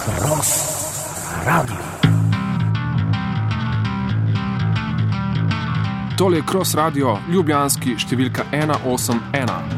Cross Radio. Tole je Cross Radio, ljubljanski številka 181.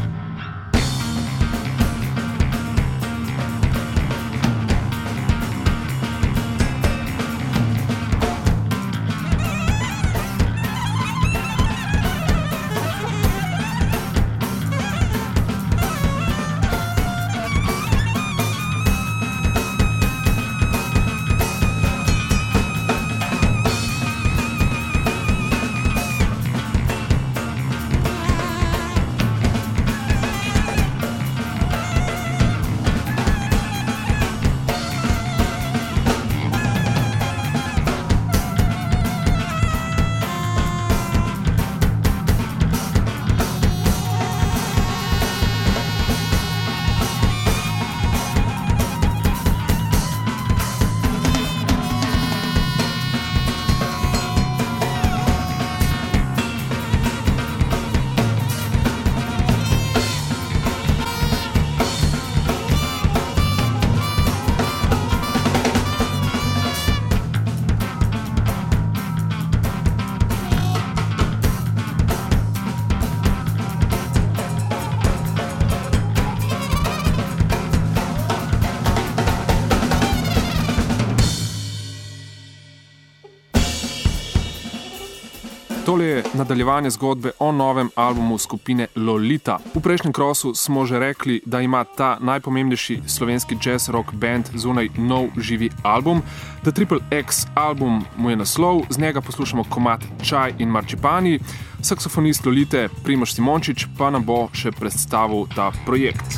Tole je nadaljevanje zgodbe o novem albumu skupine Lolita. V prejšnjem krosu smo že rekli, da ima ta najpomembnejši slovenski jazz rock band zunaj nov živi album. The Triple X album mu je naslov, z njega poslušamo komad Čaj in marcipani. Saksofonist Lolite Primož Simončič pa nam bo še predstavil ta projekt.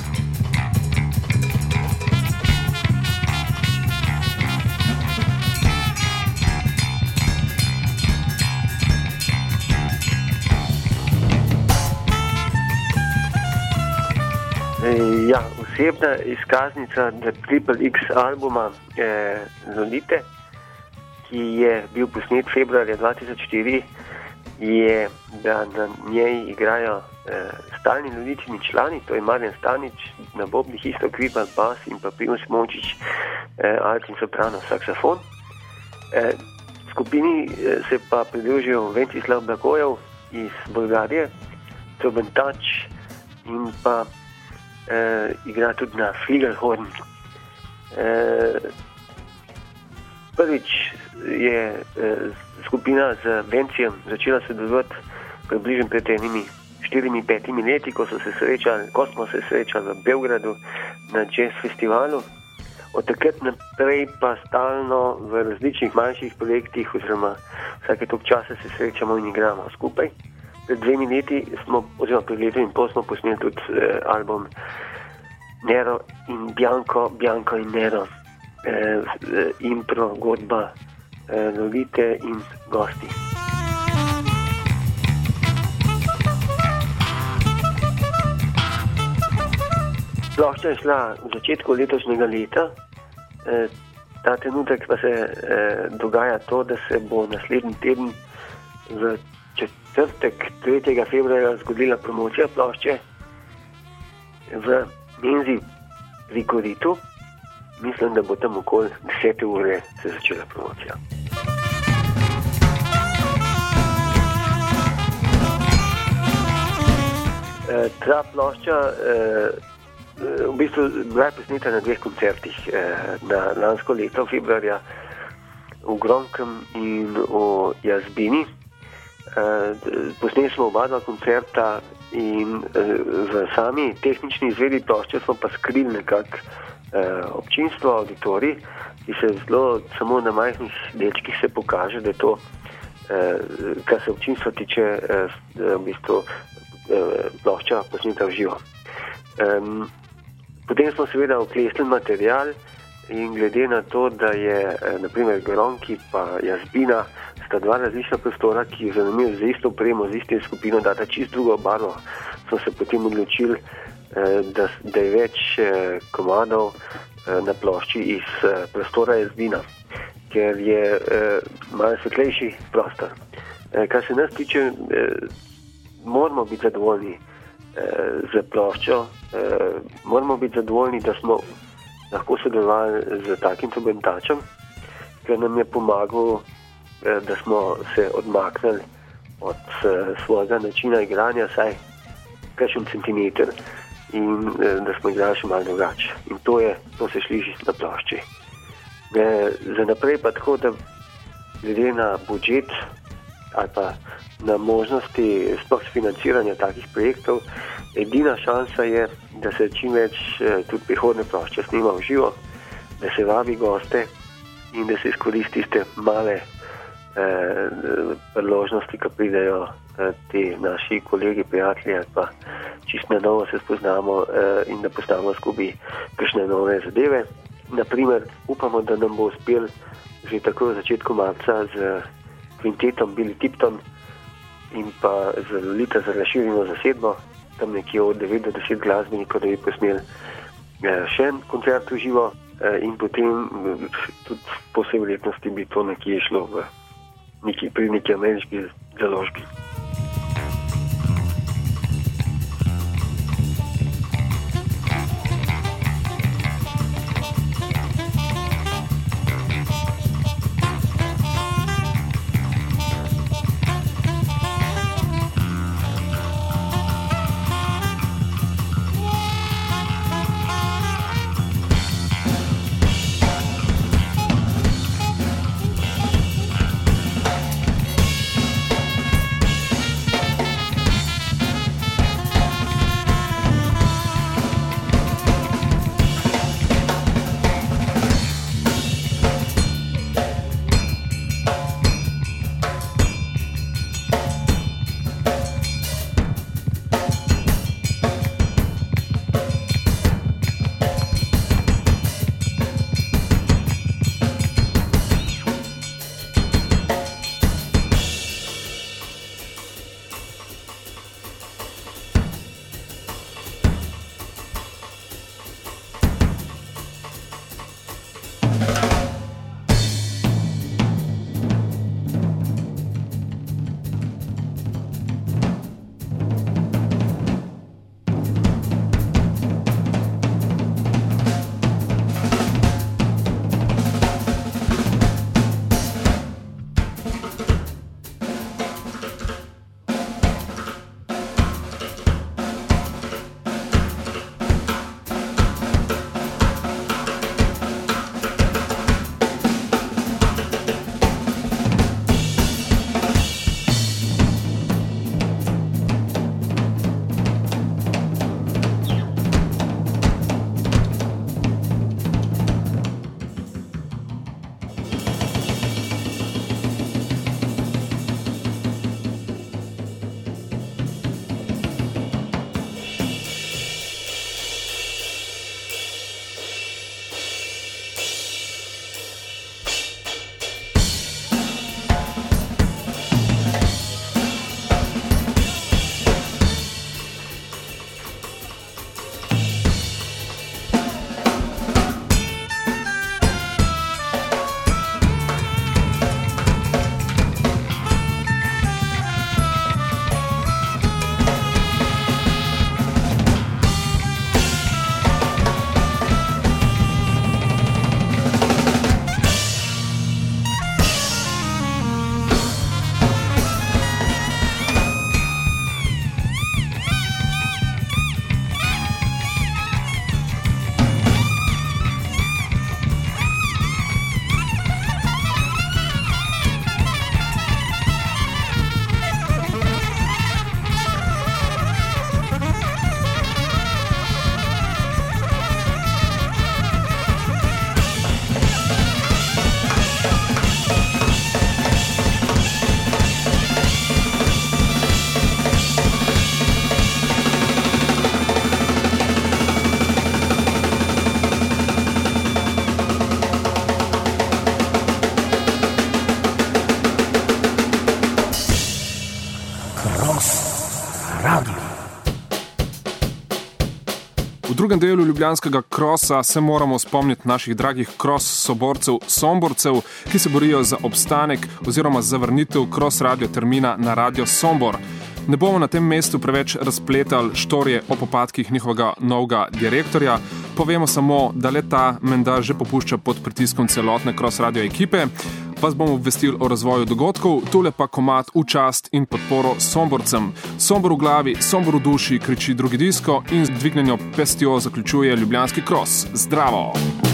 Ja, osebna izkaznica The Triple X albuma Lolite, ki je bil posnet februarja 2004, je, da na njej igrajo stalni Lolitini člani, to je Marjan Stanič na bobnih, Iztok Kribar bas in pa Primož Simončič alt in soprano saksofon. Skupini se pa pridružil Vencislav Blagojev iz Bolgarije, Toben Tač in pa igra tudi na flugelhorn. Prvič je skupina z Vencijem začela sodelovati približno pred 4-5 leti, ko smo se srečali v Beogradu na jazz festivalu. Od takrat naprej pa stalno v različnih manjših projektih, oziroma vsake toliko časa se srečamo in igramo skupaj. Pred 2 leti pred letom in pol smo posneli tudi album Nero in Bianco in Nero, impro godba Lolite in gosti. Plošča je šla v začetku letošnjega leta, ta trenutek pa se dogaja to, da se bo naslednji teden v četrtek 3. februarja zgodila promocija plošče v menzi pri Koritu. Mislim, da bo tam okoli 10. ure se začela promocija. Ta plošča v bistvu bila posneta na 2 koncertih, na lansko leto februarja v Gromkem in v Jazbini. Posneli smo oba 2 koncerta in v sami tehnični izvedbi plošče smo pa skrili nekako občinstvo, auditorij, ki se zelo samo na majhnih delčkih se pokaže, da je to, kar se občinstva tiče, v bistvu plošča posneta v živo. Potem smo seveda oklestili material in glede na to, da je naprimer Gronki pa Jazbina sta 2 različna prostora, ki je zanimiv z isto opremo, z istim skupino, data čisto drugo barvo, smo se potem odločili, da je več komadov na plošči iz prostora Jazbina, ker je malo svetlejši prostor. Kar se nas tiče, moramo biti zadovoljni z ploščo, moramo biti zadovoljni, da smo lahko sodelovali z takim trobentačem, ker nam je pomagal, da smo se odmaknili od svojega načina igranja, saj kakšen centimeter, in da smo igrali še malo drugače. In to se sliši na plošči. Za naprej pa tako, da glede na budžet ali pa na možnosti sploh financiranja takih projektov, edina šansa je, da se čim več tudi prihodne plošče snima v živo, da se vabi goste in da se izkoristi tiste male priložnosti, ko pridejo ti naši kolegi, prijatelji ali pa čisto na novo se spoznamo in da postavimo skupaj kakšne nove zadeve. Naprimer, upamo, da nam bo uspel že tako v začetku marca z kvintetom Billy Tipton in pa z Lolita za razširjeno zasedbo, tam nekje od 9 do 10 glasbenikov, da bi posneli še en koncert v živo in potem tudi po vsej verjetnosti bi to nekje šlo pri neki ameriški založbi. V drugem delu ljubljanskega krosa se moramo spomniti naših dragih kros-soborcev, somborcev, ki se borijo za obstanek oziroma za vrnitev kros-radio termina na Radio Sombor. Ne bomo na tem mestu preveč razpletali štorije o popadkih njihovega novega direktorja, povemo samo, da le-ta menda že popušča pod pritiskom celotne Cross Radio ekipe. Vas bomo obvestili o razvoju dogodkov, tole pa komad v čast in podporo Somborcem. Sombor v glavi, Sombor v duši, kriči drugi disko in z dvignjenjo pestjo zaključuje ljubljanski Cross. Zdravo!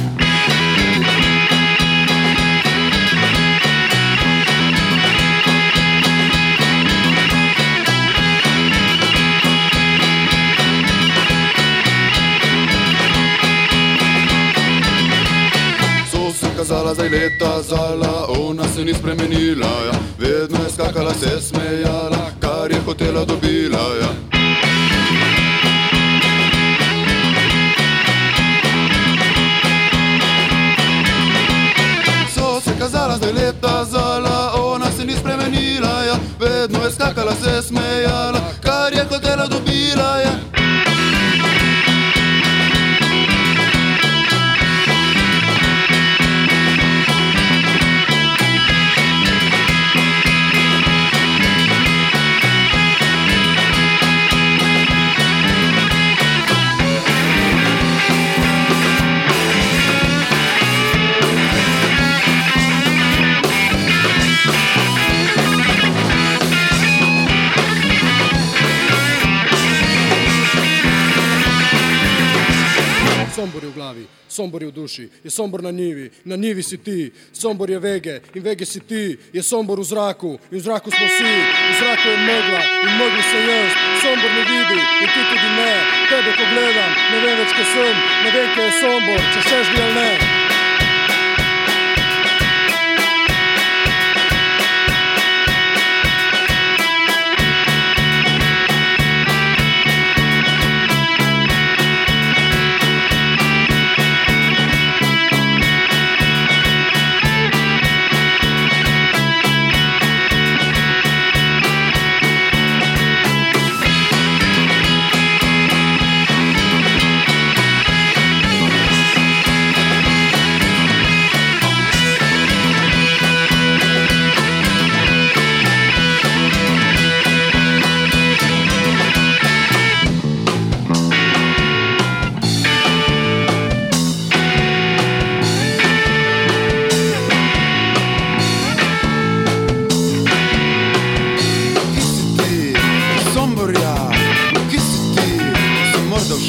Kazala zdaj leta zala, ona se ni spremenila, ja. Vedno je skakala, se smejala, kar je hotela dobila, ja. So se kazala zdaj leta zala, ona se ni spremenila, ja. Vedno je skakala, se smejala, kar je hotela dobila, ja. Sombor je v glavi, Sombor je v duši, je Sombor na njivi si ti, Sombor je vege in vege si ti, je Sombor v zraku in v zraku smo vsi, v zraku je megla in megli se jaz, Sombor ne vidi in ti tudi ne, tebe ko gledam, ne vem več, kaj sem, ne vem, kaj je Sombor, če še žli ali ne.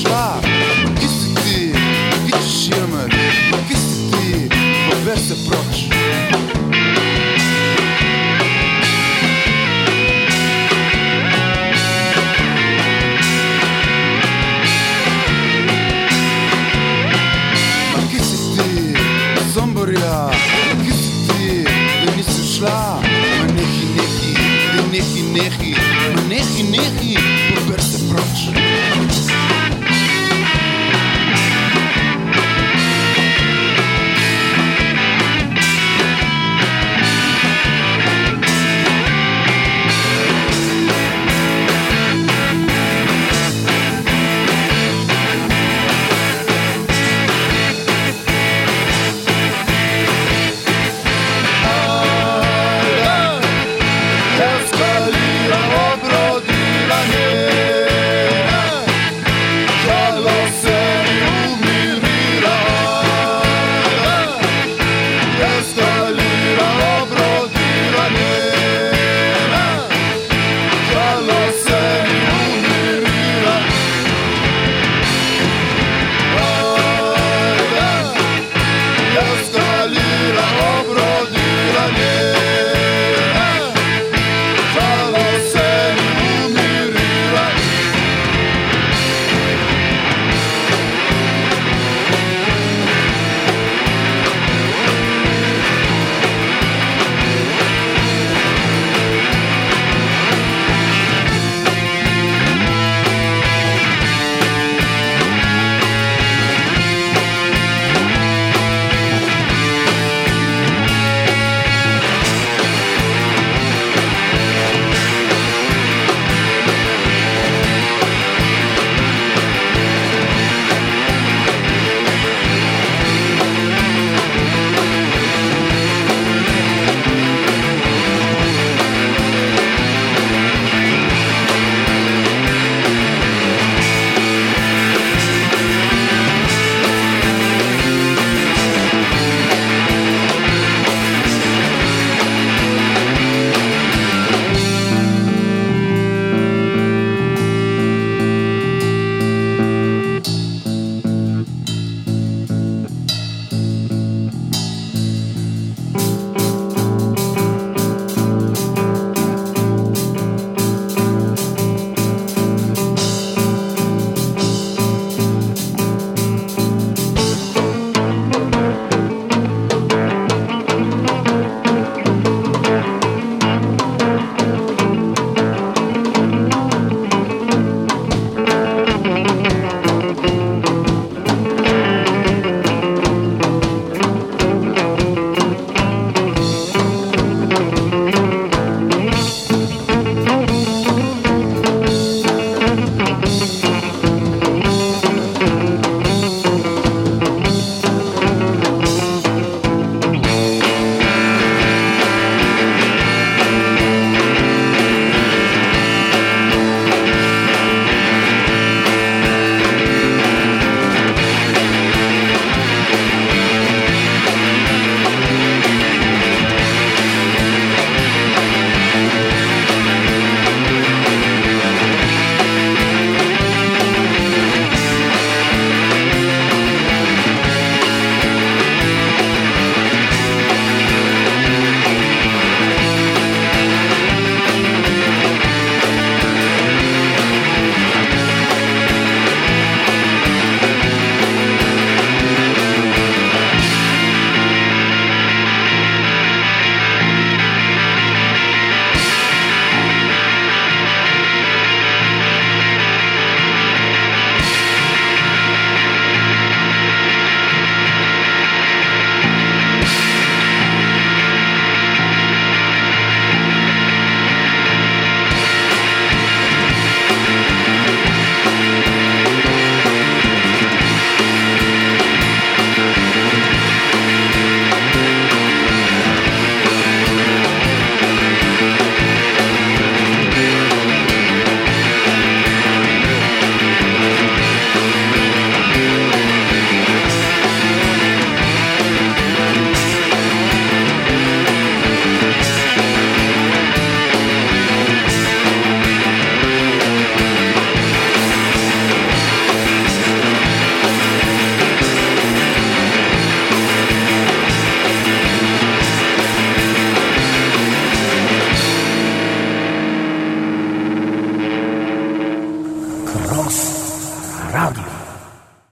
Ki si ti, ki si šimer, ki si ti, pover se proti.